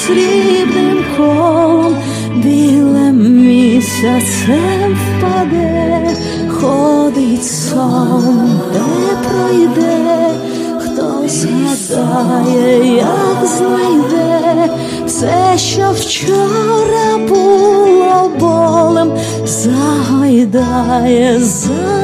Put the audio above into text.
срібним колом, білим місяцем впаде, ходить сон, де пройде, хто згадає, як знайде все, що вчора було болем, загойдає.